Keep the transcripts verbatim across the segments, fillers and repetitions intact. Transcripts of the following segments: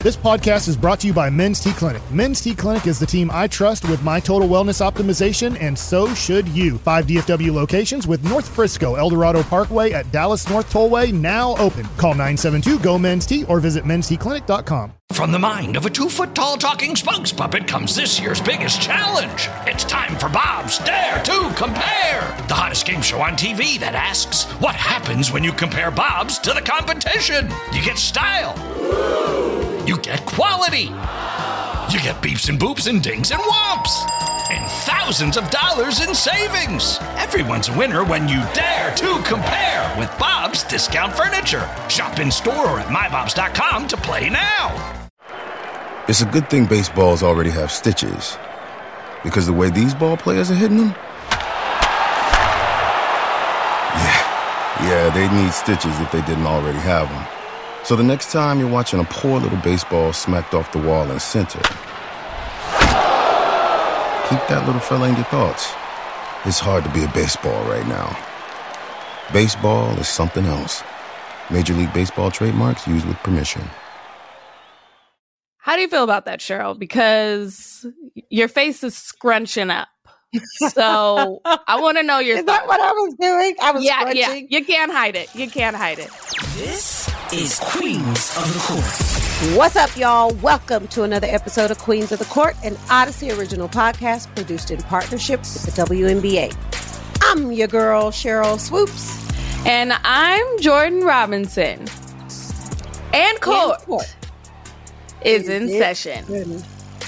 This podcast is brought to you by Men's T Clinic. Men's T Clinic is the team I trust with my total wellness optimization, and so should you. Five D F W locations with North Frisco, El Dorado Parkway at Dallas North Tollway now open. Call nine seven two, G O, men's T or visit men's t clinic dot com. From the mind of a two-foot-tall talking spokes puppet comes this year's biggest challenge. It's time for Bob's Dare to Compare, the hottest game show on T V that asks, what happens when you compare Bob's to the competition? You get style. You get quality. You get beeps and boops and dings and whomps. And thousands of dollars in savings. Everyone's a winner when you dare to compare with Bob's Discount Furniture. Shop in store or at my bobs dot com to play now. It's a good thing baseballs already have stitches, because the way these ball players are hitting them, yeah, yeah, they need stitches if they didn't already have them. So the next time you're watching a poor little baseball smacked off the wall in center, keep that little fella in your thoughts. It's hard to be a baseball right now. Baseball is something else. Major League Baseball trademarks used with permission. How do you feel about that, Cheryl? Because your face is scrunching up. So I want to know your Is thoughts. that what I was doing? I was yeah, scrunching. yeah. You can't hide it. You can't hide it. This is Queens of the Court. What's up, y'all? Welcome to another episode of Queens of the Court, an Odyssey original podcast produced in partnership with the W N B A. I'm your girl, Cheryl Swoops. And I'm Jordan Robinson. And Court, Court. is in it session. Good.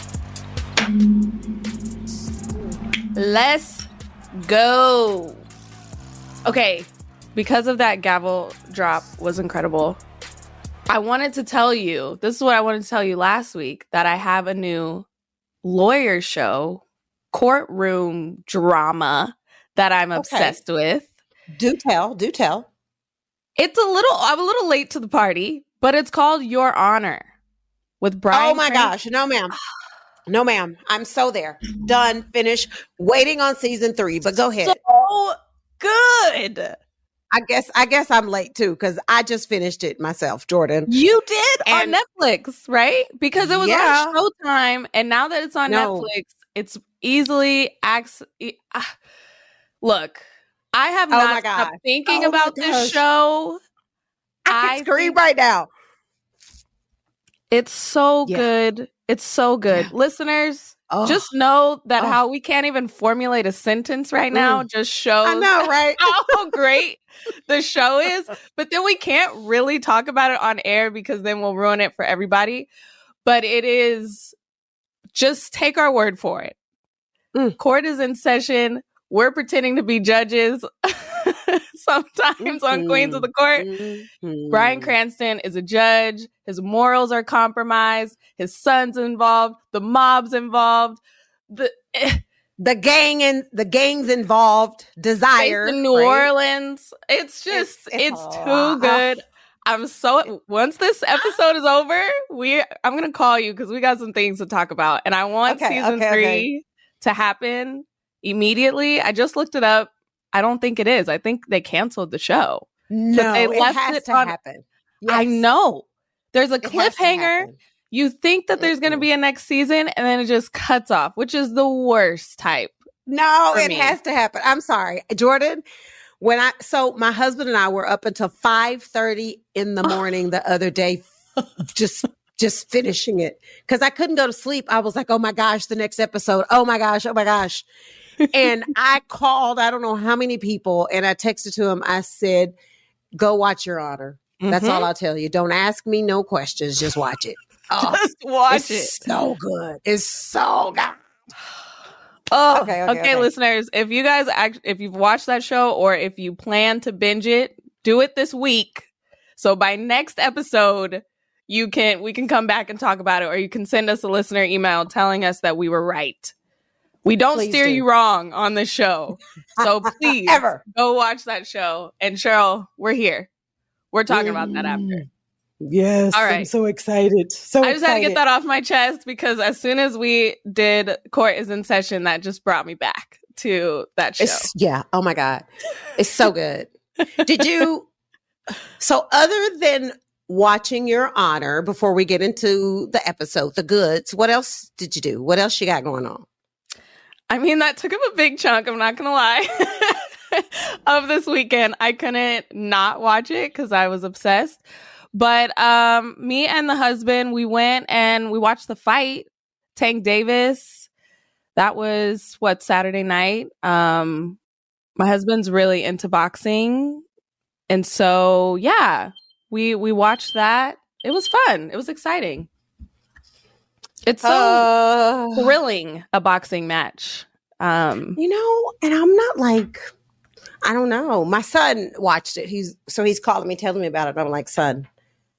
Let's go. Okay, because of that gavel drop was incredible. I wanted to tell you, this is what I wanted to tell you last week, that I have a new lawyer show, courtroom drama that I'm Okay. obsessed with. Do tell, do tell. It's a little, I'm a little late to the party, but it's called Your Honor with Brian. Oh my Cran- gosh, no ma'am. No ma'am. I'm so there. Done, finished, waiting on season three, but go ahead. So good. I guess I guess I'm late too, because I just finished it myself, Jordan. You did And- on Netflix, right? Because it was Yeah. on Showtime, and now that it's on No. Netflix, it's easily access. Uh, look, I have Oh not my stopped God. thinking Oh my about this gosh. show. I can scream think right now. It's so Yeah. good. It's so good. Yeah. Listeners, Oh. just know that Oh. how we can't even formulate a sentence right now just shows I know, right? how great the show is. But then we can't really talk about it on air because then we'll ruin it for everybody. But it is, just take our word for it. Mm. Court is in session. We're pretending to be judges sometimes on Queens of the Court. Mhm. Bryan Cranston is a judge. His morals are compromised. His son's involved. The mob's involved. The eh, The gang and the gangs involved, desire. based in New right? Orleans. It's just, It's- it's, it's- too oh. good. I'm so, once this episode is over, we I'm going to call you because we got some things to talk about. And I want Okay, season okay, three okay. to happen immediately. I just looked it up. I don't think it is. I think they canceled the show. No, they it left has it to on- happen. I Yes. know. There's a It has to cliffhanger. happen. You think that there's going to Mm-mm. be a next season, and then it just cuts off, which is the worst type. No, for it me. has to happen. I'm sorry, Jordan. When I so my husband and I were up until five thirty in the morning the other day, just just finishing it because I couldn't go to sleep. I was like, oh my gosh, the next episode. Oh my gosh, oh my gosh. And I called, I don't know how many people, and I texted to him. I said, go watch Your Honor. That's Mhm. all I'll tell you. Don't ask me no questions. Just watch it. Oh, Just watch it's it. so good. It's so good. Oh, Okay, okay, okay, okay. listeners. If you guys act, if you've watched that show, or if you plan to binge it, do it this week. So by next episode, you can we can come back and talk about it, or you can send us a listener email telling us that we were right. We don't Please steer do. you wrong on this show. So please Ever. go watch that show. And Cheryl, we're here. We're talking about that after. Yes, All I'm right. so excited. So I just had to excited. get that off my chest because as soon as we did Court is in Session, that just brought me back to that show. It's, yeah. Oh my God. It's so good. Did you, so other than watching Your Honor before we get into the episode, the goods. What else did you do? What else you got going on? I mean, that took up a big chunk, I'm not going to lie, of this weekend. I couldn't not watch it because I was obsessed. But um, me and the husband, we went and we watched the fight. Tank Davis. That was, what, Saturday night. Um, my husband's really into boxing. And so, yeah, we we watched that. It was fun. It was exciting. It's so uh, thrilling, a boxing match. Um, you know, and I'm not like, I don't know. My son watched it. He's so he's calling me, telling me about it. I'm like, son,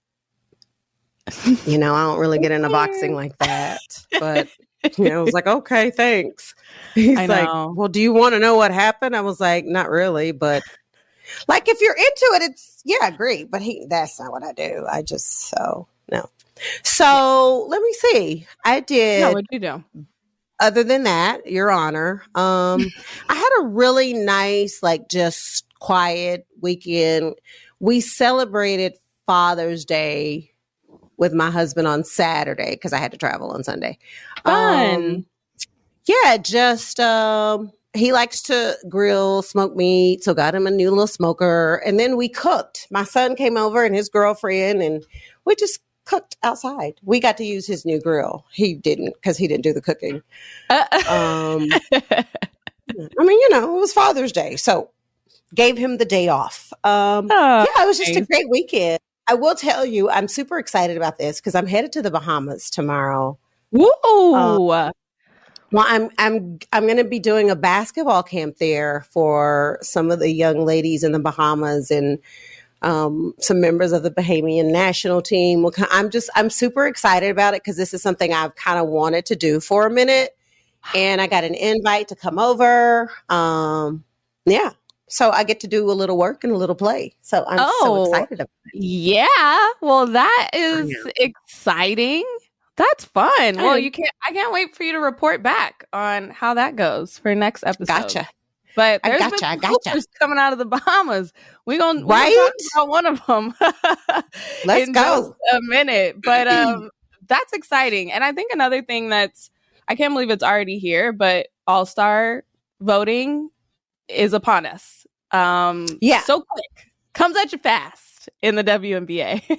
you know, I don't really get into boxing like that. But, you know, I was like, okay, thanks. He's I like, know. well, do you want to know what happened? I was like, not really, but like, if you're into it, it's, yeah, great. But he, that's not what I do. I just, so, no. So let me see. I did. Yeah, what'd you do? Other than that, Your Honor, um, I had a really nice, like, just quiet weekend. We celebrated Father's Day with my husband on Saturday because I had to travel on Sunday. Fun. Um, yeah, just um, he likes to grill, smoke meat, so got him a new little smoker, and then we cooked. My son came over and his girlfriend, and we just cooked outside. We got to use his new grill. He didn't because he didn't do the cooking. Uh, Um, I mean, you know, it was Father's Day, so gave him the day off. Um, Oh, yeah, it was just nice. a great weekend. I will tell you, I'm super excited about this because I'm headed to the Bahamas tomorrow. Woo! Um, Well, I'm I'm I'm going to be doing a basketball camp there for some of the young ladies in the Bahamas and um, some members of the Bahamian national team. We'll co- I'm just I'm super excited about it because this is something I've kind of wanted to do for a minute, and I got an invite to come over. Um, yeah, so I get to do a little work and a little play. So I'm Oh. so excited about it. Yeah. Well, that is exciting. That's fun. Well, you can't. I can't wait for you to report back on how that goes for next episode. Gotcha. But I there's gotcha, been I some gotcha. hoopers coming out of the Bahamas. We gonna, we Right? gonna talk about one of them. Let's in go. just a minute. But um, that's exciting. And I think another thing that's I can't believe it's already here, but All Star voting is upon us. Um, Yeah. so quick, comes at you fast in the W N B A.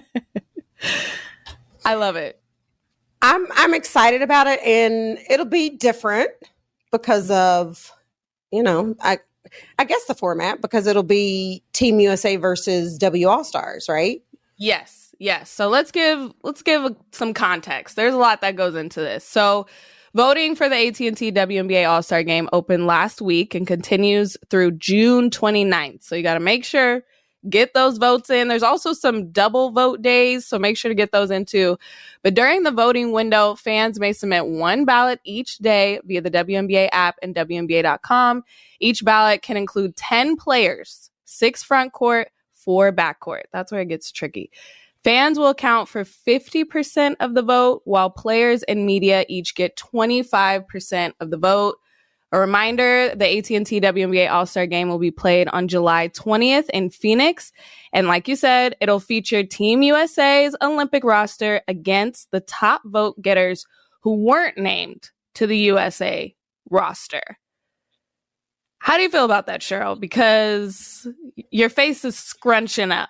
I love it. I'm I'm excited about it, and it'll be different because of, you know, I I guess the format, because it'll be Team U S A versus W All Stars, right? Yes, yes. So let's give let's give some context. There's a lot that goes into this. So voting for the A T and T W N B A All-Star Game opened last week and continues through June twenty-ninth. So you got to make sure get those votes in. There's also some double vote days, so make sure to get those in too. But during the voting window, fans may submit one ballot each day via the W N B A app and W N B A dot com. Each ballot can include ten players, six front court, four back court. That's where it gets tricky. Fans will account for fifty percent of the vote, while players and media each get twenty-five percent of the vote. A reminder, the A T and T W N B A All-Star Game will be played on July twentieth in Phoenix. And like you said, it'll feature Team U S A's Olympic roster against the top vote getters who weren't named to the U S A roster. How do you feel about that, Cheryl? Because your face is scrunching up.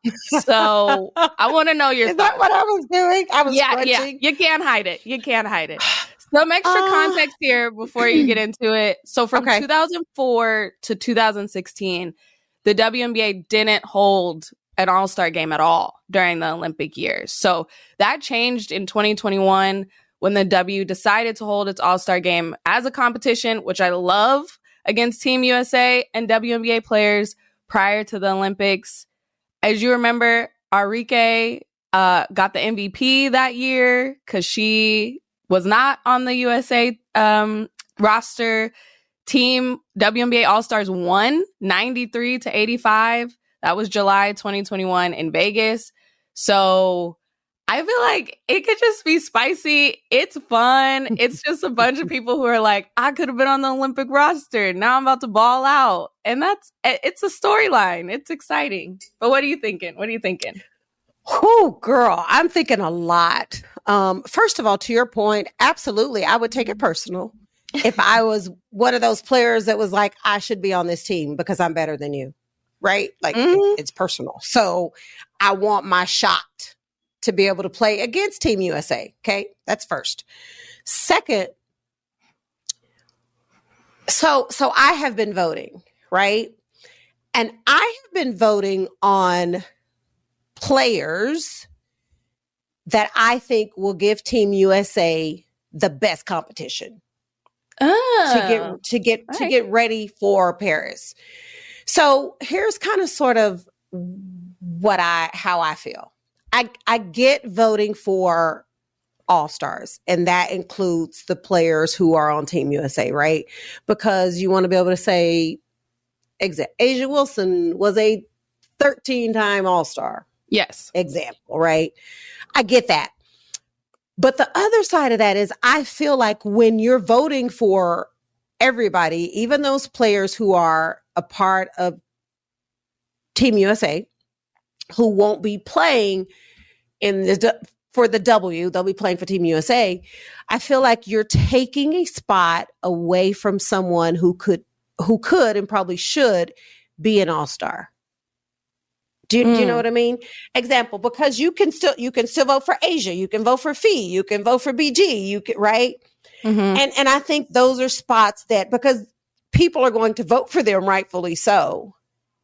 So I want to know your Is thoughts. that what I was doing? I was yeah, scrunching. yeah. You can't hide it. You can't hide it. Some extra Uh, context here before you get into it. So from Okay. two thousand four to two thousand sixteen, the W N B A didn't hold an all-star game at all during the Olympic years. So that changed in twenty twenty-one when the W decided to hold its all-star game as a competition, which I love, against Team U S A and W N B A players prior to the Olympics. As you remember, Arike uh, got the M V P that year because she was not on the U S A um, roster. Team W N B A All-Stars won ninety-three to eighty-five. That was July twenty twenty-one in Vegas. So I feel like it could just be spicy. It's fun. It's just a bunch of people who are like, I could have been on the Olympic roster. Now I'm about to ball out. And that's, it's a storyline. It's exciting. But what are you thinking? What are you thinking? Oh, girl, I'm thinking a lot. Um, first of all, to your point, absolutely, I would take it personal if I was one of those players that was like, I should be on this team because I'm better than you, right? Like Mhm. it, it's personal. So I want my shot to be able to play against Team U S A. Okay, that's first. Second, so so I have been voting, right? And I have been voting on players that I think will give Team U S A the best competition Oh. to get to get All to right. get ready for Paris. So here's kind of sort of what I how I feel. I I get voting for all-stars, and that includes the players who are on Team U S A, right? Because you want to be able to say, exa- Asia Wilson was a thirteen-time all-star. Yes. Example, right? I get that. But the other side of that is I feel like when you're voting for everybody, even those players who are a part of Team U S A, who won't be playing in the for the W, they'll be playing for Team U S A. I feel like you're taking a spot away from someone who could who could and probably should be an all-star. Do you, do you know Mm. what I mean? Example, because you can still you can still vote for Asia, you can vote for Fee, you can vote for B G, you can right, Mhm. and and I think those are spots that because people are going to vote for them, rightfully so.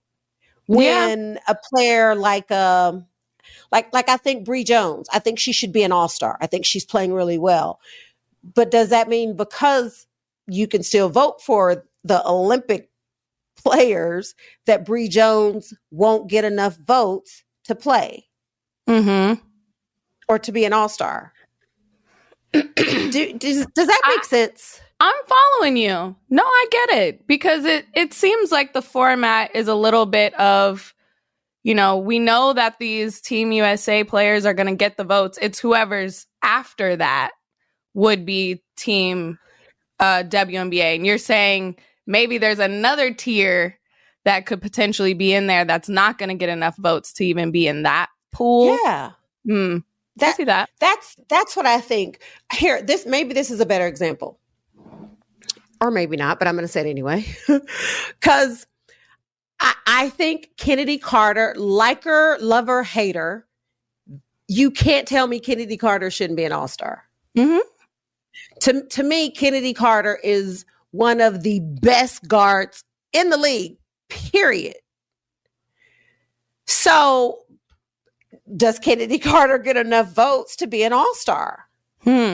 When a player like um like like I think Bree Jones, I think she should be an all star. I think she's playing really well. But does that mean because you can still vote for the Olympic players that Bree Jones won't get enough votes to play Mhm. or to be an all-star? Do, does, does that make I- sense? I'm following you. No, I get it because it it seems like the format is a little bit of, you know, we know that these Team U S A players are going to get the votes. It's whoever's after that would be Team uh, W N B A. And you're saying maybe there's another tier that could potentially be in there that's not going to get enough votes to even be in that pool. Yeah. Hmm. I That, see that. that's that's what I think. Here, this maybe this is a better example. Or maybe not, but I'm going to say it anyway. Because I, I think Kennedy Carter, like her, love her, hate her, you can't tell me Kennedy Carter shouldn't be an all-star. Mhm. To, to me, Kennedy Carter is one of the best guards in the league, period. So does Kennedy Carter get enough votes to be an all-star? Hmm.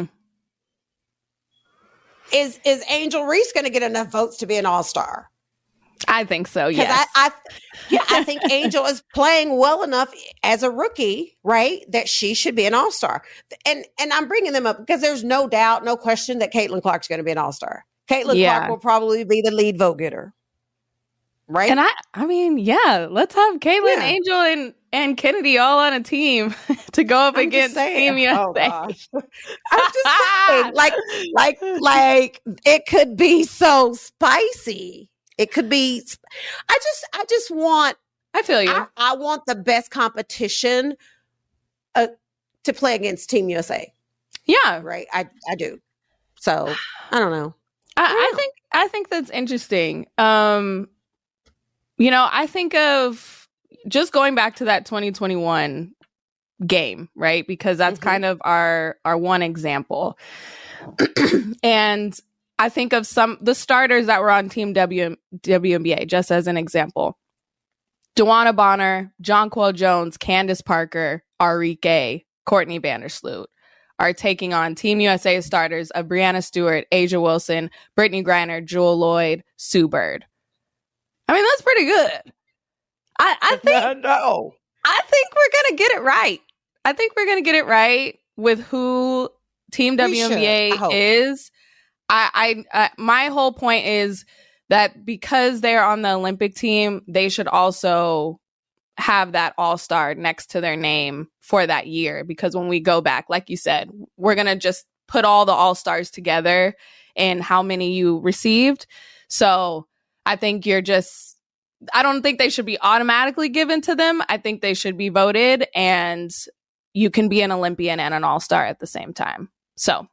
Is is Angel Reese going to get enough votes to be an all-star? I think so. Because Yes. I, I, yeah, I think Angel is playing well enough as a rookie, right, that she should be an all-star. And and I'm bringing them up because there's no doubt, no question that Caitlin Clark's going to be an all-star. Caitlin Yeah. Clark will probably be the lead vote getter, right? And I, I mean, yeah, let's have Caitlin, Yeah. Angel, and and Kennedy all on a team to go up I'm just against saying. Team U S A. Oh, gosh. I'm just saying, like, like, like it could be so spicy. It could be. sp- I just, I just want, I feel you. I, I want the best competition uh, to play against Team U S A. yeah, Right? I, I do. So I don't know. I, I Yeah. think I think that's interesting. Um, you know, I think of just going back to that twenty twenty-one game, right? Because that's Mhm. kind of our our one example. And I think of some the starters that were on Team W W N B A, just as an example. Dewana Bonner, Jonquel Jones, Candace Parker, Arike, Courtney Vandersloot are taking on Team U S A starters of Brianna Stewart, Asia Wilson, Brittany Griner, Jewel Lloyd, Sue Bird. I mean, that's pretty good. I, I think no. I think we're gonna get it right. I think we're gonna get it right with who Team We W N B A should, I hope. is. I, I, uh, my whole point is that because they're on the Olympic team, they should also have that all-star next to their name for that year. Because when we go back, like you said, we're gonna just put all the all-stars together and how many you received. So I think you're just I don't think they should be automatically given to them. I think they should be voted, and you can be an Olympian and an all-star at the same time. So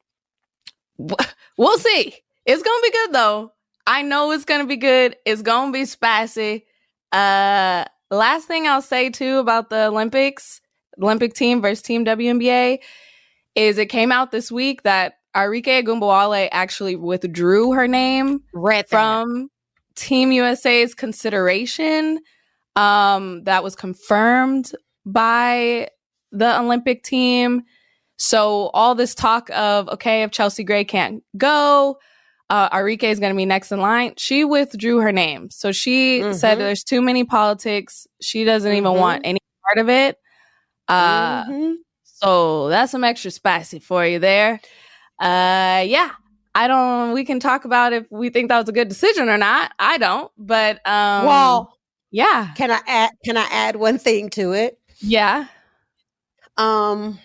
we'll see. It's going to be good, though. I know it's going to be good. It's going to be spicy. Uh, last thing I'll say, too, about the Olympics, Olympic team versus Team W N B A, is it came out this week that Arike Ogunbowale actually withdrew her name Read from Team U S A's consideration. Um, that was confirmed by the Olympic team. So all this talk of, okay, if Chelsea Gray can't go, uh, Arike is going to be next in line. She withdrew her name. So she mm-hmm. said there's too many politics. She doesn't mm-hmm. even want any part of it. Uh, mm-hmm. So that's some extra spicy for you there. Uh, yeah. I don't, we can talk about if we think that was a good decision or not. I don't, but, um, well, yeah. Can I add, can I add one thing to it? Yeah. Um,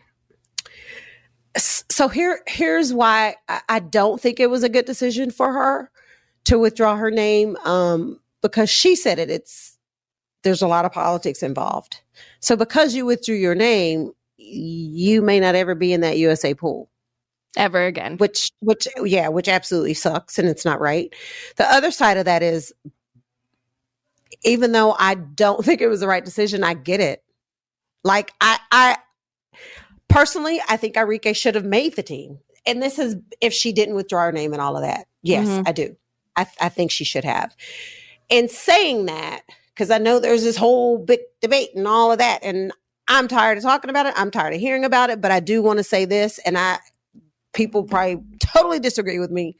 so here, here's why I, I don't think it was a good decision for her to withdraw her name. Um, because she said it, it's, there's a lot of politics involved. So because you withdrew your name, you may not ever be in that U S A pool. Ever again. Which, which, yeah, which absolutely sucks, and it's not right. The other side of that is, even though I don't think it was the right decision, I get it. Like, I, I personally, I think Arike should have made the team. And this is if she didn't withdraw her name and all of that. Yes, mm-hmm. I do. I, I think she should have. And saying that, because I know there's this whole big debate and all of that, and I'm tired of talking about it. I'm tired of hearing about it, but I do want to say this, and I, people probably totally disagree with me.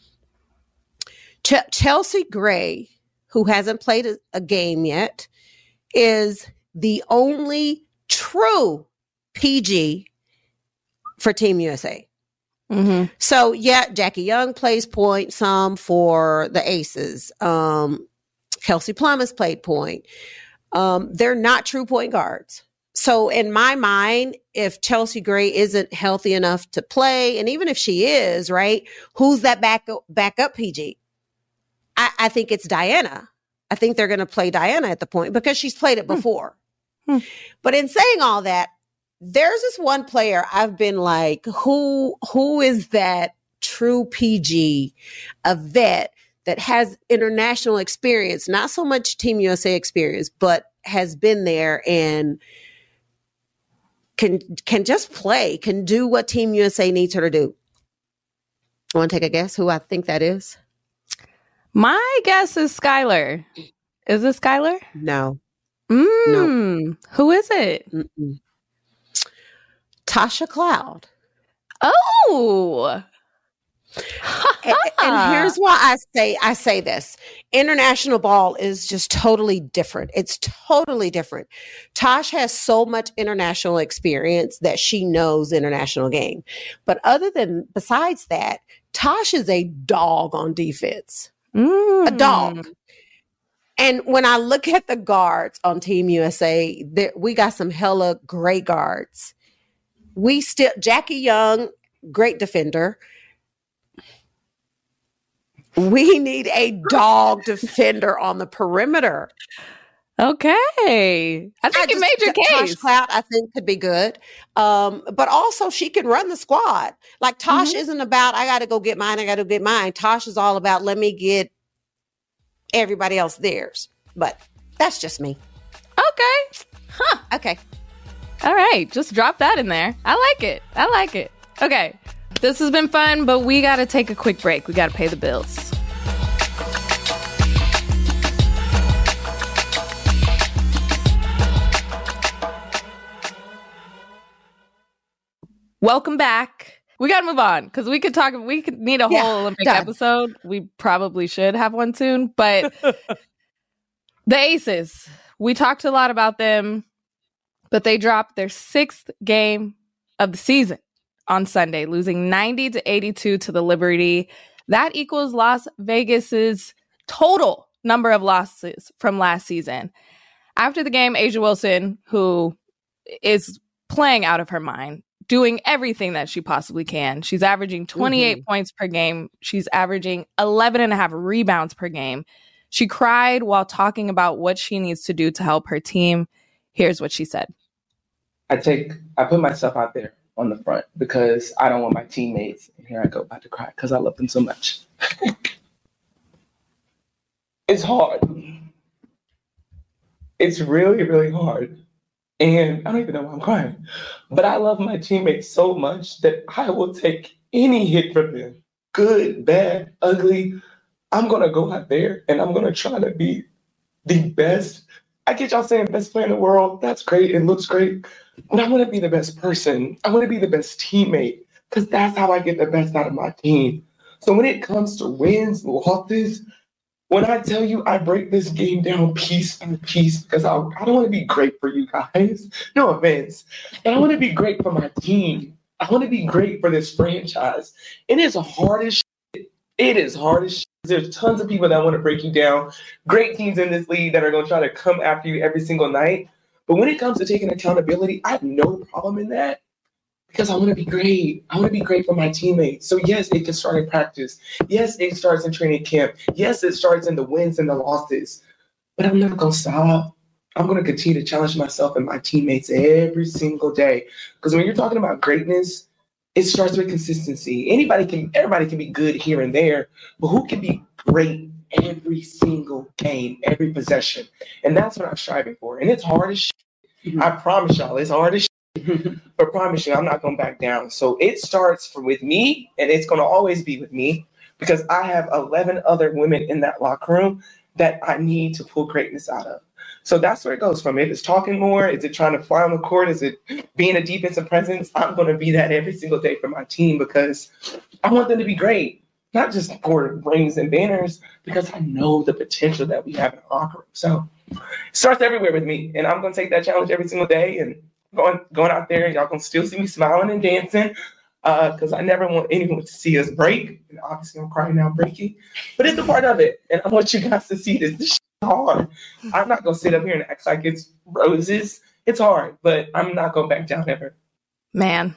Ch- Chelsea Gray, who hasn't played a, a game yet, is the only true P G for Team U S A. Mm-hmm. So, yeah, Jackie Young plays point some for the Aces. Um, Kelsey Plum has played point. Um, they're not true point guards. So in my mind, if Chelsea Gray isn't healthy enough to play, and even if she is, right, who's that backup backup P G? I, I think it's Diana. I think they're going to play Diana at the point because she's played it before. Hmm. But in saying all that, there's this one player I've been like, who who is that true P G, a vet that has international experience, not so much Team U S A experience, but has been there and can can just play, can do what Team U S A needs her to do. Want to take a guess who I think that is? My guess is Skylar. Is it Skylar? No. Mm, no. Who is it? Mm-mm. Tasha Cloud. Oh. and, and here's why I say I say this. International ball is just totally different. It's totally different. Tosh has so much international experience that she knows international game. But other than besides that, Tosh is a dog on defense. Mm. A dog. And when I look at the guards on Team U S A, there, we got some hella great guards. We still Jackie Young, great defender. We need a dog defender on the perimeter. Okay. I think I you made your case. Tosh Cloud, I think, could be good. Um, but also, she can run the squad. Like, Tosh mm-hmm. isn't about, I got to go get mine, I got to get mine. Tosh is all about, let me get everybody else theirs. But that's just me. Okay. Huh. Okay. All right. Just drop that in there. I like it. I like it. Okay. This has been fun, but we got to take a quick break. We got to pay the bills. Welcome back. We got to move on because we could talk. We could need a yeah, whole Olympic done. episode. We probably should have one soon. But the Aces, we talked a lot about them, but they dropped their sixth game of the season on Sunday, losing ninety to eighty-two to the Liberty. That equals Las Vegas's total number of losses from last season. After the game, A'ja Wilson, who is playing out of her mind, doing everything that she possibly can. She's averaging twenty-eight mm-hmm. points per game. She's averaging eleven and a half rebounds per game. She cried while talking about what she needs to do to help her team. Here's what she said. I take, I put myself out there on the front because I don't want my teammates, and here I go about to cry because I love them so much. It's hard. It's really, really hard. And I don't even know why I'm crying, but I love my teammates so much that I will take any hit from them, good, bad, ugly. I'm going to go out there and I'm going to try to be the best. I get y'all saying best player in the world. That's great. It looks great. But I want to be the best person. I want to be the best teammate because that's how I get the best out of my team. So when it comes to wins, losses, when I tell you I break this game down piece by piece because I, I don't want to be great for you guys. No offense. But I want to be great for my team. I want to be great for this franchise. It is hard as shit. It is hard as shit. There's tons of people that want to break you down. Great teams in this league that are going to try to come after you every single night. But when it comes to taking accountability, I have no problem in that because I want to be great. I want to be great for my teammates. So yes, it can start in practice. Yes, it starts in training camp. Yes, it starts in the wins and the losses. But I'm not going to stop. I'm going to continue to challenge myself and my teammates every single day. Because when you're talking about greatness, it starts with consistency. Anybody can, everybody can be good here and there, but who can be great every single game, every possession? And that's what I'm striving for. And it's hard as shit. Mm-hmm. I promise y'all, it's hard as shit. But I promise you, I'm not going to back down. So it starts for, with me, and it's going to always be with me because I have eleven other women in that locker room that I need to pull greatness out of. So that's where it goes from. If it's talking more, is it trying to fly on the court? Is it being a defensive presence? I'm going to be that every single day for my team because I want them to be great, not just for rings and banners, because I know the potential that we have in the locker room. So it starts everywhere with me, and I'm going to take that challenge every single day and going going out there, and y'all going to still see me smiling and dancing because uh, I never want anyone to see us break. And obviously, I'm crying now breaking, but it's a part of it, and I want you guys to see this. This hard. I'm not gonna sit up here and act like it's roses. It's hard, but I'm not gonna back down ever. Man,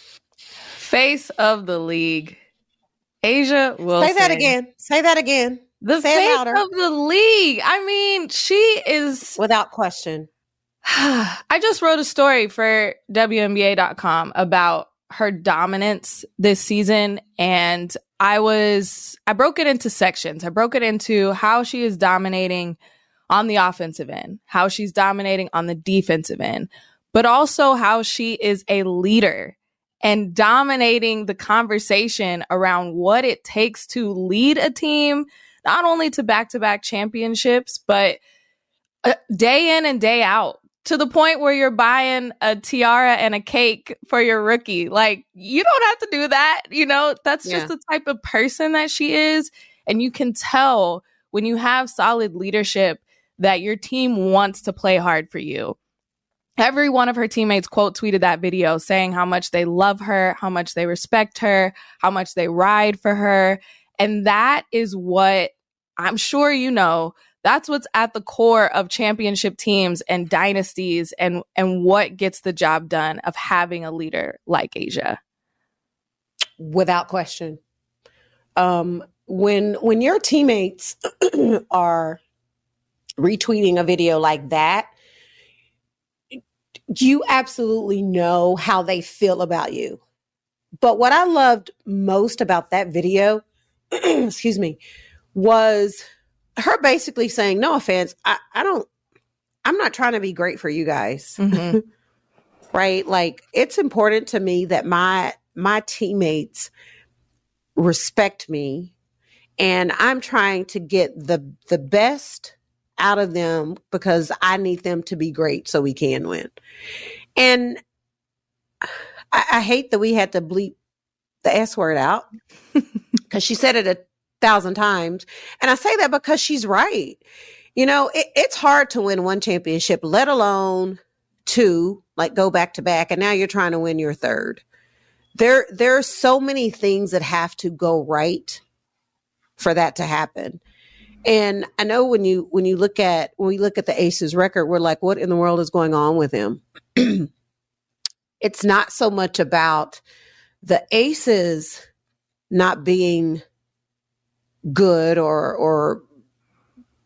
face of the league, A'ja Wilson. Say that again. Say that again. The Say face it louder. of the league. I mean, she is without question. I just wrote a story for W N B A dot com about her dominance this season, and I was I broke it into sections. I broke it into how she is dominating on the offensive end, how she's dominating on the defensive end, but also how she is a leader and dominating the conversation around what it takes to lead a team, not only to back-to-back championships, but uh, day in and day out, to the point where you're buying a tiara and a cake for your rookie. Like, you don't have to do that. You know, that's yeah. just the type of person that she is. And you can tell when you have solid leadership that your team wants to play hard for you. Every one of her teammates quote tweeted that video saying how much they love her, how much they respect her, how much they ride for her. And that is what I'm sure you know. That's what's at the core of championship teams and dynasties and, and what gets the job done of having a leader like A'ja. Without question. Um, when when your teammates are retweeting a video like that, you absolutely know how they feel about you. But what I loved most about that video, excuse me, was her basically saying, no offense, I, I don't, I'm not trying to be great for you guys. Mm-hmm. Right? Like, it's important to me that my, my teammates respect me, and I'm trying to get the, the best out of them because I need them to be great so we can win. And I, I hate that we had to bleep the S word out because she said it a thousand times. And I say that because she's right. You know, it, it's hard to win one championship, let alone two, like go back to back. And now you're trying to win your third. There, there are so many things that have to go right for that to happen. And I know when you, when you look at, when we look at the Aces record, we're like, what in the world is going on with him? It's not so much about the Aces not being good or or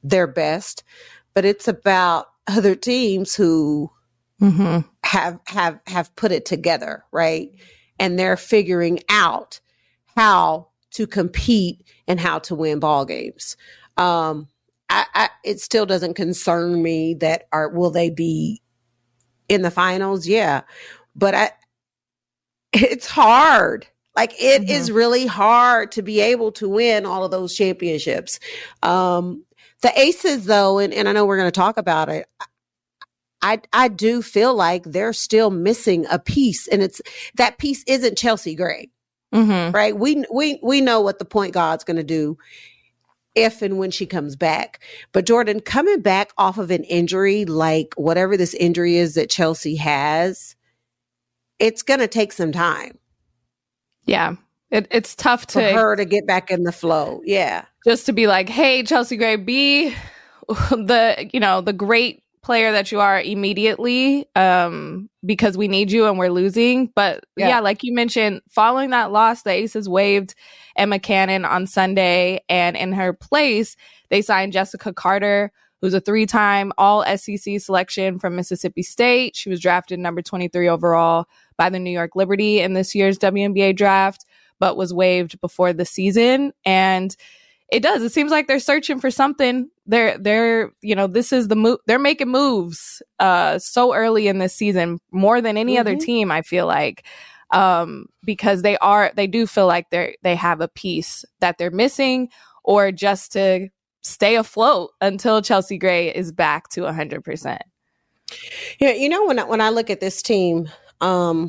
their best, but it's about other teams who mm-hmm. have have have put it together, right? And they're figuring out how to compete and how to win ball games. Um, I, I, it still doesn't concern me that are will they be in the finals? Yeah, but I, it's hard. Like it mm-hmm. is really hard to be able to win all of those championships. Um, the Aces, though, and, and I know we're going to talk about it. I I do feel like they're still missing a piece, and it's that piece isn't Chelsea Gray, mm-hmm. right? We we we know what the point guard's going to do if and when she comes back. But Jordan, coming back off of an injury, like whatever this injury is that Chelsea has, it's going to take some time. Yeah, it, it's tough to for her to get back in the flow. Yeah, just to be like, hey, Chelsea Gray, be the you know the great player that you are immediately, um, because we need you and we're losing. But yeah. yeah, like you mentioned, following that loss, the Aces waived Emma Cannon on Sunday, and in her place, they signed Jessica Carter, who's a three-time all S E C selection from Mississippi State. She was drafted number twenty-three overall by the New York Liberty in this year's W N B A draft, but was waived before the season. And it does. It seems like they're searching for something. They're, they're, you know, this is the move. They're making moves uh, so early in this season, more than any mm-hmm. other team, I feel like, um, because they are, they do feel like they're, they have a piece that they're missing, or just to stay afloat until Chelsea Gray is back to one hundred percent. Yeah, you know, when I, when I look at this team, um,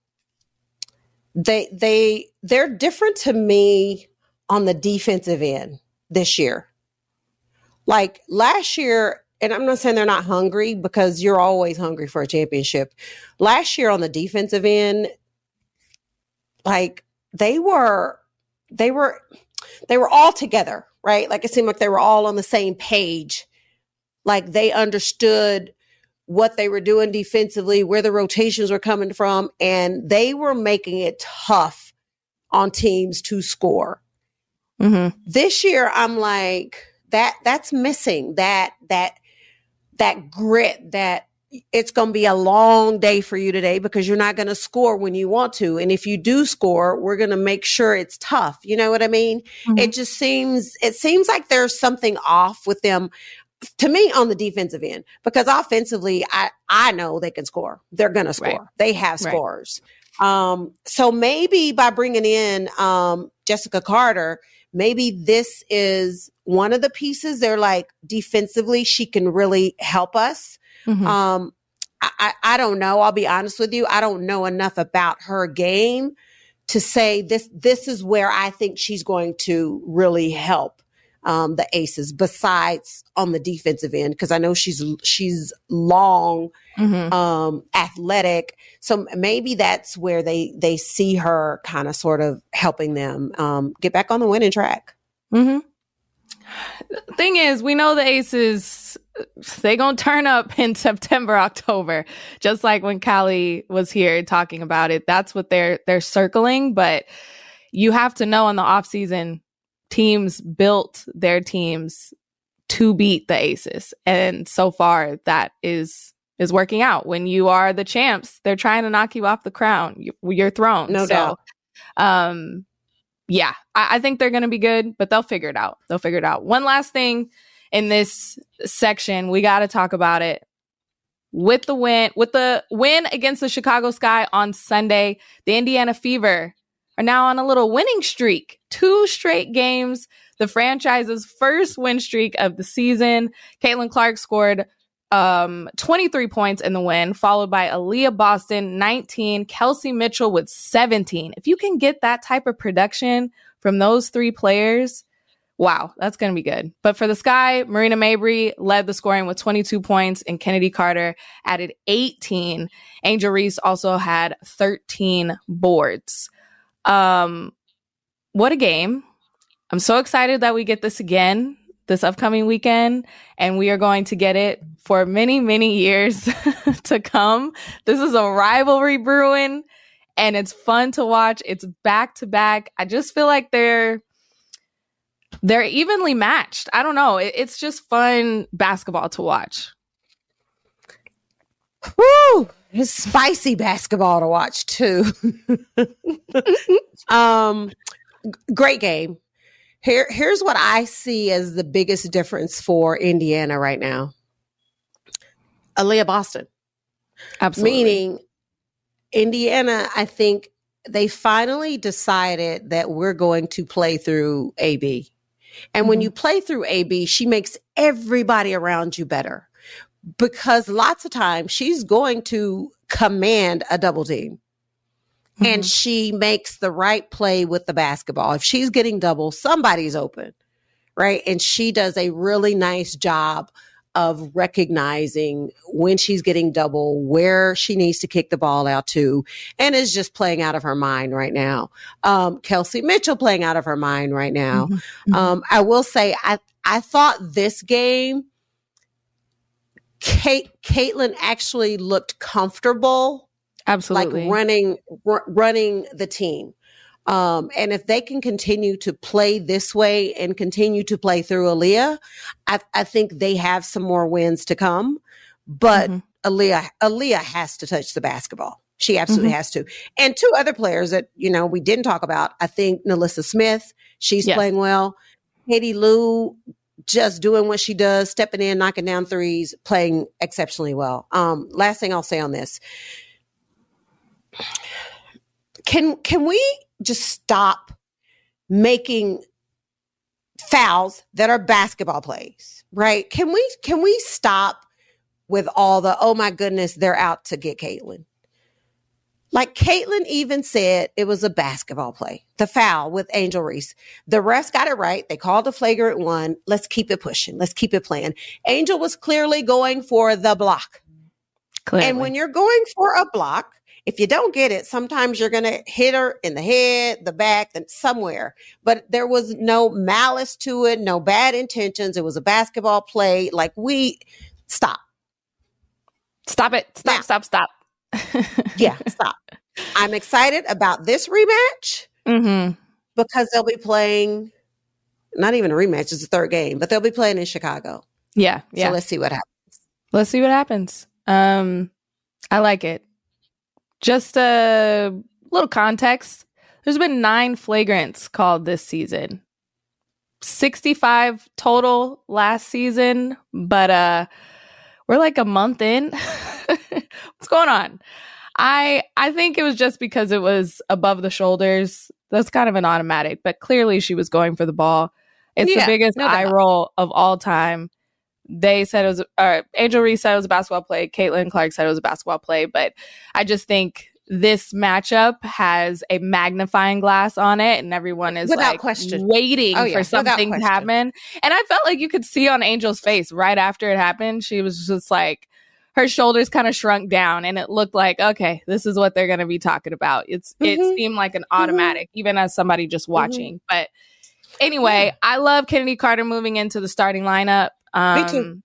they they they're different to me on the defensive end this year. Like last year, and I'm not saying they're not hungry, because you're always hungry for a championship. Last year on the defensive end, like they were they were they were all together, right? Like it seemed like they were all on the same page. Like they understood what they were doing defensively, where the rotations were coming from, and they were making it tough on teams to score. Mm-hmm. This year, I'm like, that that's missing, that that that grit, that it's going to be a long day for you today because you're not going to score when you want to. And if you do score, we're going to make sure it's tough. You know what I mean? Mm-hmm. It just seems, it seems like there's something off with them, to me, on the defensive end, because offensively, I, I know they can score. They're going to score. Right. They have scorers. Right. Um, so maybe by bringing in um, Jessica Carter, maybe this is one of the pieces. They're like, defensively, she can really help us. Mm-hmm. Um, I, I, I don't know. I'll be honest with you. I don't know enough about her game to say this, this is where I think she's going to really help um, the Aces, besides on the defensive end, because I know she's she's long, mm-hmm. um, athletic. So maybe that's where they they see her kind of sort of helping them um, get back on the winning track. Mm-hmm. Thing is, we know the Aces, they gonna turn up in September, October, just like when Callie was here talking about it. That's what they're they're circling. But you have to know, in the offseason, teams built their teams to beat the Aces, and so far that is is working out. When you are the champs, they're trying to knock you off the crown, you, your throne. No so, doubt. Um, yeah, I, I think they're going to be good, but they'll figure it out. They'll figure it out. One last thing in this section, we got to talk about it. With the win, with the win against the Chicago Sky on Sunday, the Indiana Fever are now on a little winning streak. Two straight games, the franchise's first win streak of the season. Caitlin Clark scored um, twenty-three points in the win, followed by Aaliyah Boston, nineteen, Kelsey Mitchell with seventeen. If you can get that type of production from those three players, wow, that's going to be good. But for the Sky, Marina Mabry led the scoring with twenty-two points, and Kennedy Carter added eighteen. Angel Reese also had thirteen boards. Um, what a game. I'm so excited that we get this again this upcoming weekend, and we are going to get it for many, many years to come. This is a rivalry brewing, and it's fun to watch. It's back to back. I just feel like they're they're evenly matched. I don't know. It, it's just fun basketball to watch. Woo! It's spicy basketball to watch too. um, great game. Here, here's what I see as the biggest difference for Indiana right now. Aaliyah Boston. Absolutely. Meaning, Indiana, I think they finally decided that we're going to play through A B. And mm-hmm. when you play through A B, she makes everybody around you better. Because lots of times she's going to command a double team. Mm-hmm. And she makes the right play with the basketball. If she's getting double, somebody's open, right? And she does a really nice job of recognizing when she's getting double, where she needs to kick the ball out to, and is just playing out of her mind right now. Um, Kelsey Mitchell playing out of her mind right now. Mm-hmm. Um, I will say, I, I thought this game, Kate, Caitlin actually looked comfortable. Absolutely. Like running, r- running the team. Um, and if they can continue to play this way and continue to play through Aaliyah, I, I think they have some more wins to come. But mm-hmm. Aaliyah, Aaliyah has to touch the basketball. She absolutely mm-hmm. has to. And two other players that, you know, we didn't talk about. I think NaLyssa Smith, she's yeah. playing well. Katie Lou, just doing what she does, stepping in, knocking down threes, playing exceptionally well. Um, last thing I'll say on this. Can can we just stop making fouls that are basketball plays, right? Can we can we stop with all the, oh my goodness, they're out to get Caitlin? Like Caitlin even said it was a basketball play, the foul with Angel Reese. The refs got it right. They called a flagrant one. Let's keep it pushing. Let's keep it playing. Angel was clearly going for the block. Clearly. And when you're going for a block, if you don't get it, sometimes you're going to hit her in the head, the back, and somewhere. But there was no malice to it, no bad intentions. It was a basketball play. Like we stop. Stop it. Stop, now, stop, stop. yeah, stop. I'm excited about this rematch mm-hmm. because they'll be playing, not even a rematch, it's the third game, but they'll be playing in Chicago. Yeah, yeah. So let's see what happens. Let's see what happens. Um, I like it. Just a little context. There's been nine flagrants called this season. sixty-five total last season, but uh, we're like a month in. What's going on? I I think it was just because it was above the shoulders. That's kind of an automatic, but clearly she was going for the ball. It's yeah, the biggest no eye roll of all time. They said it was, uh, Angel Reese said it was a basketball play. Caitlin Clark said it was a basketball play. But I just think this matchup has a magnifying glass on it, and everyone is Without like question. waiting oh, yeah. for something to happen. And I felt like you could see on Angel's face right after it happened. She was just like, her shoulders kind of shrunk down, and it looked like, okay, this is what they're going to be talking about. It's mm-hmm. It seemed like an automatic, mm-hmm. even as somebody just watching. Mm-hmm. But anyway, yeah. I love Kennedy Carter moving into the starting lineup. Um, Me too.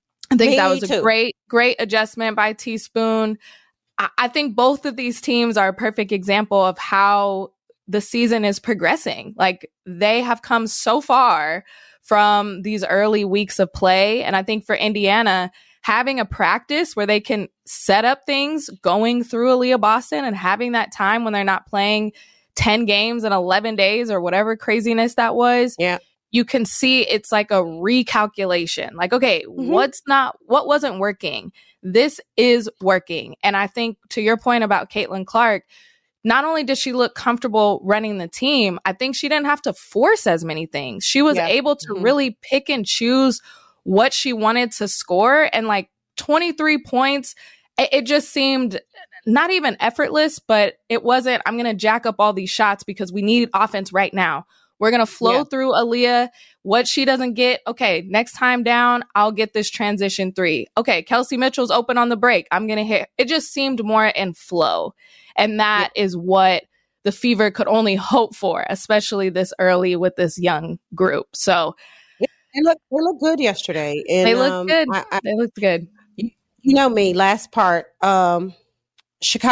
I think Me that was a too. great, great adjustment by Teaspoon. I, I think both of these teams are a perfect example of how the season is progressing. Like they have come so far from these early weeks of play. And I think for Indiana, having a practice where they can set up things going through Aaliyah Boston and having that time when they're not playing ten games in eleven days or whatever craziness that was. Yeah. You can see it's like a recalculation. Like, okay, mm-hmm. what's not, what wasn't working? This is working. And I think to your point about Caitlin Clark, not only did she look comfortable running the team, I think she didn't have to force as many things. She was yeah. able to mm-hmm. really pick and choose what she wanted to score. And like twenty-three points, it, it just seemed not even effortless, but it wasn't, I'm going to jack up all these shots because we need offense right now. We're going to flow yeah. through Aaliyah. What she doesn't get, okay, next time down, I'll get this transition three. Okay, Kelsey Mitchell's open on the break. I'm going to hit. It just seemed more in flow. And that yeah. is what the Fever could only hope for, especially this early with this young group. So yeah, they look they look good yesterday. And, they looked um, good. I, I, they looked good. You, you know me, last part. Um,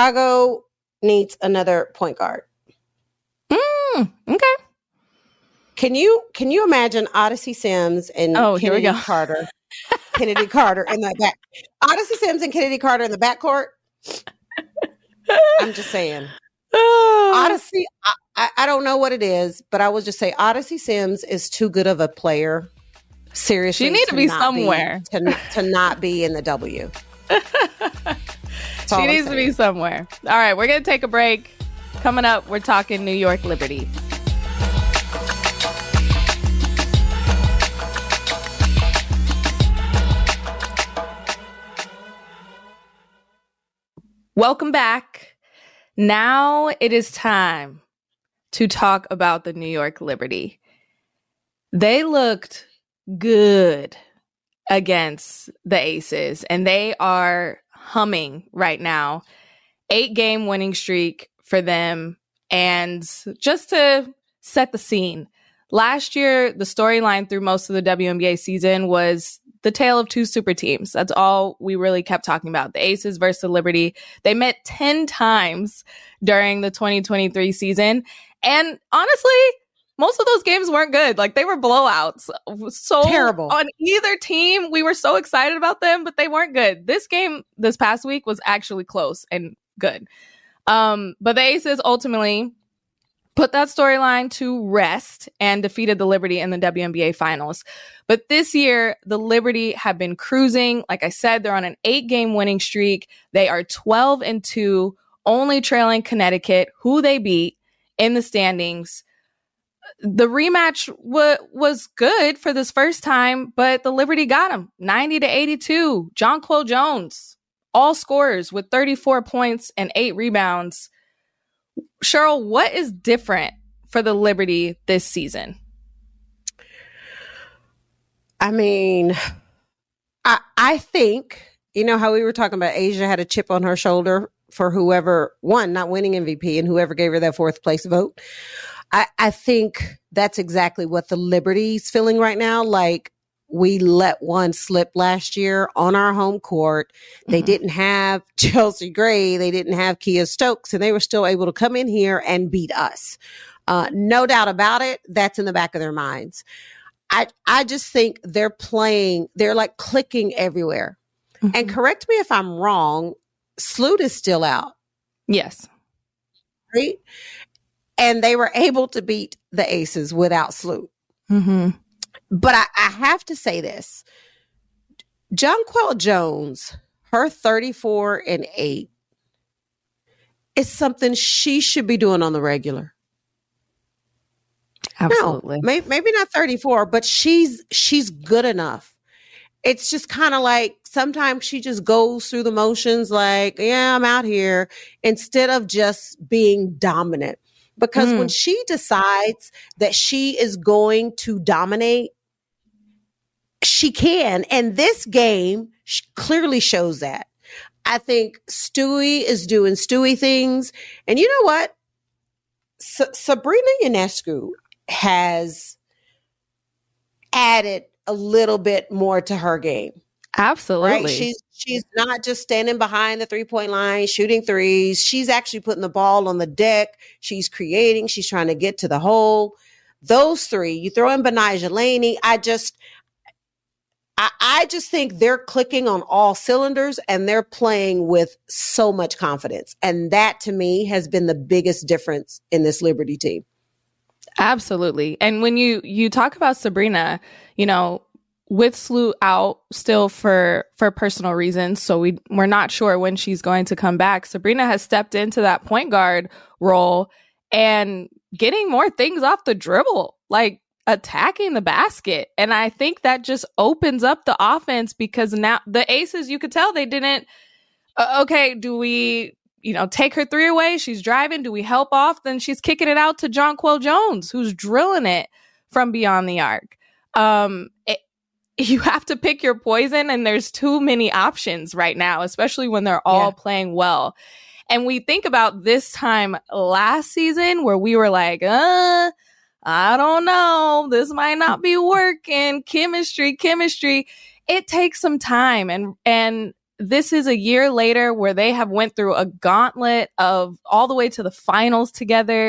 Chicago needs another point guard. Mm, okay. Can you can you imagine Odyssey Sims and Oh, here we Kennedy go. Carter? Kennedy Carter in the back. Odyssey Sims and Kennedy Carter in the backcourt. I'm just saying. Odyssey, I, I, I don't know what it is, but I will just say Odyssey Sims is too good of a player. Seriously, She need to be not somewhere. to, to not be in the W. She needs to be somewhere. All right, we're going to take a break. Coming up, we're talking New York Liberty. Welcome back. Now it is time to talk about the New York Liberty. They looked good against the Aces, and they are humming right now. Eight game winning streak for them. And just to set the scene, last year, the storyline through most of the W N B A season was the tale of two super teams. That's all we really kept talking about. The Aces versus the Liberty. They met ten times during the twenty twenty-three season. And honestly, most of those games weren't good. Like, they were blowouts. So terrible on either team. We were so excited about them, but they weren't good. This game this past week was actually close and good. Um, but the Aces ultimately put that storyline to rest and defeated the Liberty in the W N B A finals. But this year, the Liberty have been cruising. Like I said, they're on an eight game winning streak. They are twelve and two, only trailing Connecticut, who they beat in the standings. The rematch w- was good for this first time, but the Liberty got them ninety to eighty-two. Jonquel Jones, all scorers with thirty-four points and eight rebounds. Cheryl, what is different for the Liberty this season? I mean, I I think, you know how we were talking about Asia had a chip on her shoulder for whoever won, not winning M V P, and whoever gave her that fourth place vote. I, I think that's exactly what the Liberty's feeling right now. Like, we let one slip last year on our home court. They mm-hmm. didn't have Chelsea Gray. They didn't have Kia Stokes, and they were still able to come in here and beat us. Uh, no doubt about it. That's in the back of their minds. I, I just think they're playing, they're like clicking everywhere. Mm-hmm. And correct me if I'm wrong, Sloot is still out. Yes. Right? And they were able to beat the Aces without Sloot. Mm-hmm. But I, I have to say this. Jonquel Jones, her thirty-four and eight, is something she should be doing on the regular. Absolutely. No, may, maybe not thirty-four, but she's she's good enough. It's just kind of like sometimes she just goes through the motions like, yeah, I'm out here, instead of just being dominant. Because mm. when she decides that she is going to dominate, she can. And this game sh- clearly shows that. I think Stewie is doing Stewie things. And you know what? S- Sabrina Ionescu has added a little bit more to her game. Absolutely. Right? She's she's not just standing behind the three-point line, shooting threes. She's actually putting the ball on the deck. She's creating. She's trying to get to the hole. Those three, you throw in Benijah Laney, I just I, I just think they're clicking on all cylinders and they're playing with so much confidence. And that, to me, has been the biggest difference in this Liberty team. Absolutely. And when you you talk about Sabrina, you know, with Sloot out still for for personal reasons, so we we're not sure when she's going to come back. Sabrina has stepped into that point guard role and getting more things off the dribble, like attacking the basket. And I think that just opens up the offense, because now the Aces, you could tell they didn't, uh, okay, do we, you know, take her three away? She's driving. Do we help off? Then she's kicking it out to Jonquel Jones, who's drilling it from beyond the arc. Um, it, you have to pick your poison, and there's too many options right now, especially when they're all yeah. playing well. And we think about this time last season where we were like, uh, I don't know, this might not be working. Chemistry, chemistry. It takes some time. And, and this is a year later where they have went through a gauntlet of all the way to the finals together.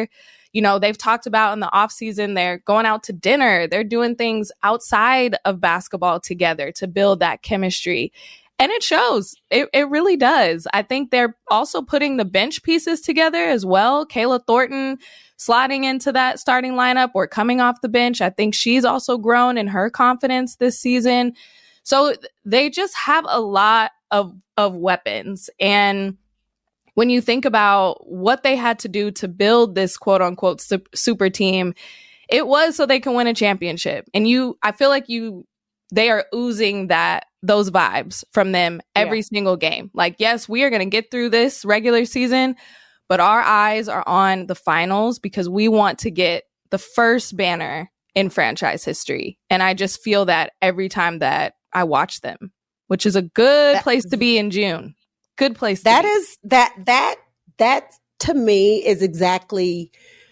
you know, they've talked about in the off season, they're going out to dinner, they're doing things outside of basketball together to build that chemistry. And it shows. It, it really does. I think they're also putting the bench pieces together as well. Kayla Thornton sliding into that starting lineup or coming off the bench. I think she's also grown in her confidence this season. So they just have a lot of, of weapons. And when you think about what they had to do to build this quote unquote super team, it was so they can win a championship. And you, I feel like you, they are oozing that, those vibes from them every yeah. single game. Like, yes, we are going to get through this regular season, but our eyes are on the finals because we want to get the first banner in franchise history. And I just feel that every time that I watch them, which is a good that, place to be in June. Good place to that be. is that that that to me is exactly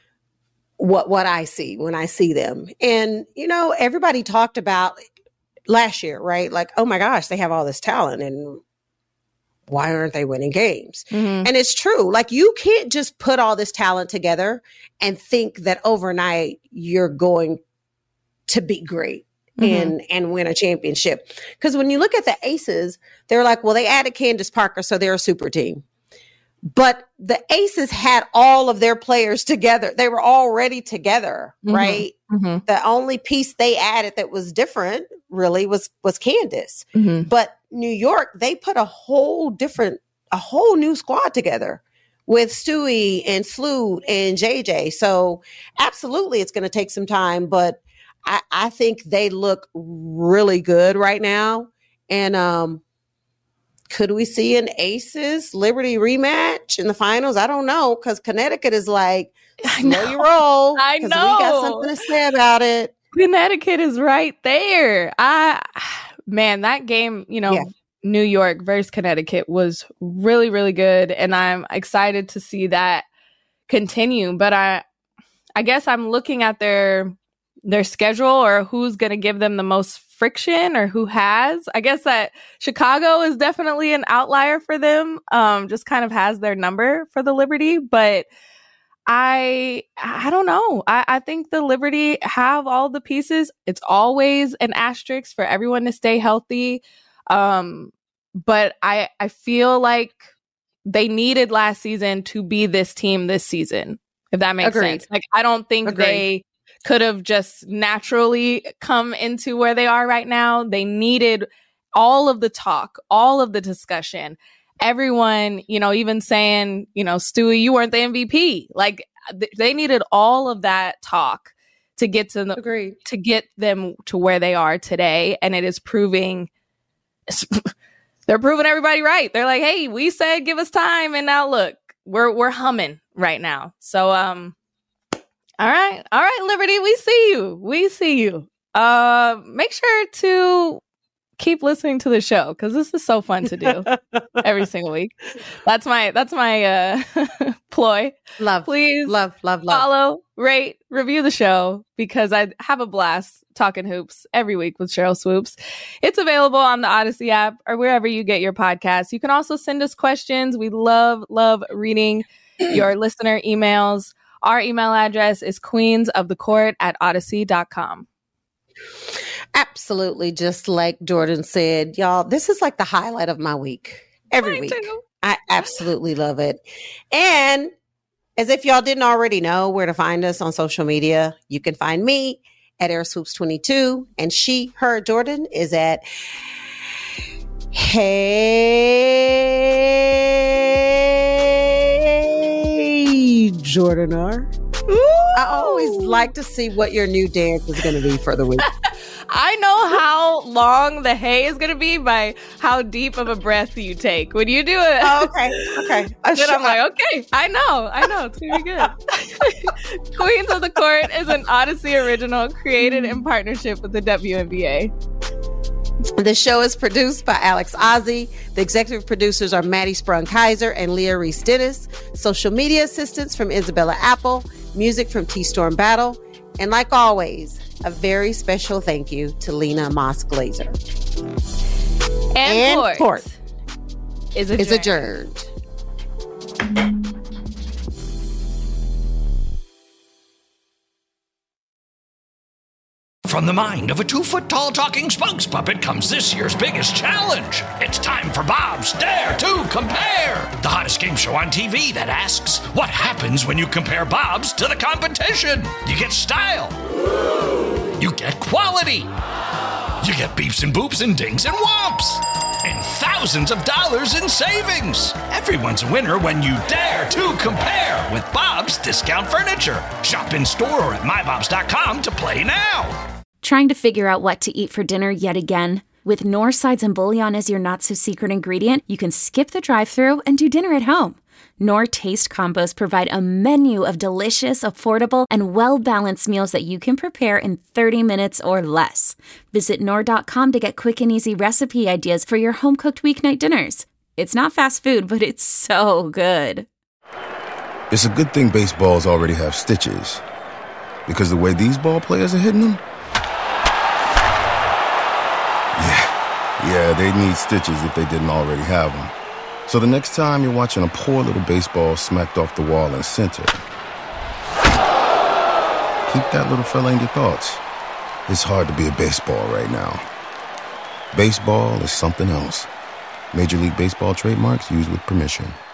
what what I see when I see them. And you know, everybody talked about last year, right? Like, oh my gosh, they have all this talent and why aren't they winning games? Mm-hmm. And it's true. Like, you can't just put all this talent together and think that overnight you're going to be great mm-hmm. and, and win a championship. Because when you look at the Aces, they're like, well, they added Candace Parker, so they're a super team. But the Aces had all of their players together. They were already together, mm-hmm. right? Mm-hmm. The only piece they added that was different really was, was Candace. Mm-hmm. But New York, they put a whole different, a whole new squad together with Stewie and Sloot and J J. So absolutely it's going to take some time, but I, I think they look really good right now. And, um, could we see an Aces Liberty rematch in the finals? I don't know, because Connecticut is like, I know you roll. I know. We got something to say about it. Connecticut is right there. I, man, that game, you know, yeah. New York versus Connecticut was really, really good. And I'm excited to see that continue. But I, I guess I'm looking at their, their schedule or who's going to give them the most friction or who has. I guess that Chicago is definitely an outlier for them. Um, just kind of has their number for the Liberty, but I I don't know. I, I think the Liberty have all the pieces. It's always an asterisk for everyone to stay healthy. Um, but I I feel like they needed last season to be this team this season, if that makes Agreed. sense. Like, I don't think Agreed. they could have just naturally come into where they are right now. They needed all of the talk, all of the discussion. Everyone, you know, even saying, you know, Stewie, you weren't the M V P. Like, th- they needed all of that talk to get to the, Agreed. to get them to where they are today. And it is proving, they're proving everybody right. They're like, hey, we said give us time, and now look, we're we're humming right now. So, um, all right, all right, Liberty, we see you, we see you. Uh, make sure to keep listening to the show because this is so fun to do every single week. That's my that's my uh ploy. Love, please, love, love, love. Follow, rate, review the show because I have a blast talking hoops every week with Sheryl Swoopes. It's available on the Odyssey app or wherever you get your podcasts. You can also send us questions. We love love reading your listener emails. Our email address is queensofthecourt at odyssey dot com. Absolutely. Just like Jordan said, y'all, this is like the highlight of my week. Every I week. do. I absolutely love it. And as if y'all didn't already know where to find us on social media, you can find me at Air Swoops twenty-two, and she, her, Jordan is at Hey Jordan R. Ooh. I always like to see what your new dance is going to be for the week. I know how long the hey is going to be by how deep of a breath you take. When you do it. Oh, okay. Okay. Then sure. I'm like, okay, I know. I know. It's going to be good. Queens of the Court is an Odyssey original created in partnership with the W N B A. The show is produced by Alex Ozzie. The executive producers are Maddie Sprung-Kaiser and Leah Reese-Dennis. Social media assistance from Isabella Apple. Music from T-Storm Battle. And like always, a very special thank you to Lena Moss-Glazer. And, and court, court is adjourned. Is adjourned. From the mind of a two-foot-tall talking spokes puppet comes this year's biggest challenge. It's time for Bob's Dare to Compare, the hottest game show on T V that asks, what happens when you compare Bobs to the competition? You get style. You get quality. You get beeps and boops and dings and whomps. And thousands of dollars in savings. Everyone's a winner when you dare to compare with Bob's Discount Furniture. Shop in store or at my bobs dot com to play now. Trying to figure out what to eat for dinner yet again? With Knorr sides and bouillon as your not-so-secret ingredient, you can skip the drive-thru and do dinner at home. Knorr Taste Combos provide a menu of delicious, affordable, and well-balanced meals that you can prepare in thirty minutes or less. Visit Knorr dot com to get quick and easy recipe ideas for your home-cooked weeknight dinners. It's not fast food, but it's so good. It's a good thing baseballs already have stitches. Because the way these ball players are hitting them? Yeah, yeah, they'd need stitches if they didn't already have them. So the next time you're watching a poor little baseball smacked off the wall in center, keep that little fella in your thoughts. It's hard to be a baseball right now. Baseball is something else. Major League Baseball trademarks used with permission.